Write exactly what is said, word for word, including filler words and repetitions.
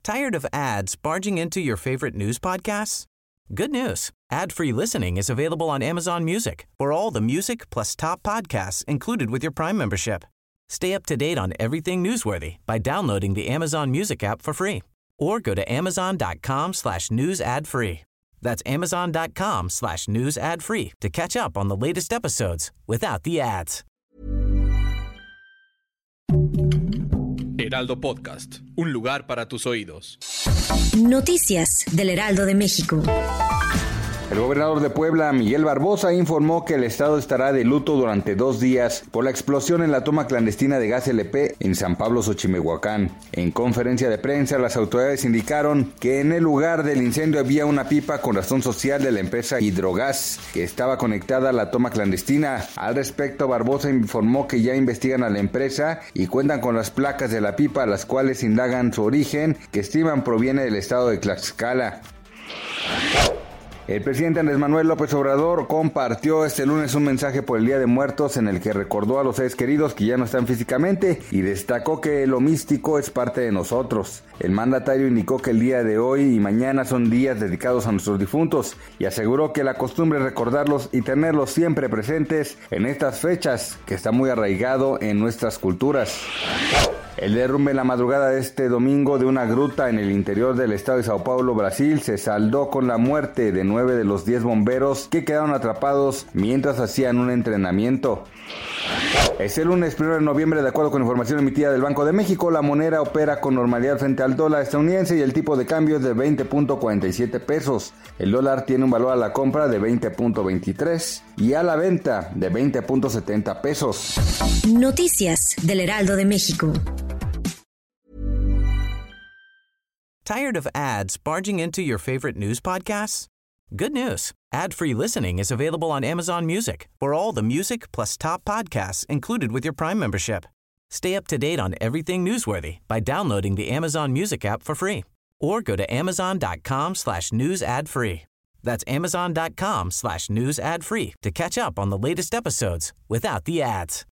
Tired of ads barging into your favorite news podcasts? Good news. Ad-free listening is available on Amazon Music for all the music plus top podcasts included with your Prime membership. Stay up to date on everything newsworthy by downloading the Amazon Music app for free or go to amazon.com slash news ad free. That's amazon.com slash news ad free to catch up on the latest episodes without the ads. Heraldo Podcast, un lugar para tus oídos. Noticias del Heraldo de México. El gobernador de Puebla, Miguel Barbosa, informó que el estado estará de luto durante dos días por la explosión en la toma clandestina de gas L P en San Pablo, Xochimehuacán. En conferencia de prensa, las autoridades indicaron que en el lugar del incendio había una pipa con razón social de la empresa Hidrogas, que estaba conectada a la toma clandestina. Al respecto, Barbosa informó que ya investigan a la empresa y cuentan con las placas de la pipa, las cuales indagan su origen, que estiman proviene del estado de Tlaxcala. El presidente Andrés Manuel López Obrador compartió este lunes un mensaje por el Día de Muertos en el que recordó a los seres queridos que ya no están físicamente y destacó que lo místico es parte de nosotros. El mandatario indicó que el día de hoy y mañana son días dedicados a nuestros difuntos y aseguró que la costumbre es recordarlos y tenerlos siempre presentes en estas fechas, que está muy arraigado en nuestras culturas. El derrumbe en la madrugada de este domingo de una gruta en el interior del estado de Sao Paulo, Brasil, se saldó con la muerte de nueve de los diez bomberos que quedaron atrapados mientras hacían un entrenamiento. Este lunes primero de noviembre, de acuerdo con información emitida del Banco de México, la moneda opera con normalidad frente al dólar estadounidense y el tipo de cambio es de veinte punto cuarenta y siete pesos. El dólar tiene un valor a la compra de veinte punto veintitrés y a la venta de veinte punto setenta pesos. Noticias del Heraldo de México. Tired of ads barging into your favorite news podcasts? Good news. Ad-free listening is available on Amazon Music for all the music plus top podcasts included with your Prime membership. Stay up to date on everything newsworthy by downloading the Amazon Music app for free or go to amazon.com slash news ad free. That's amazon.com slash news ad free to catch up on the latest episodes without the ads.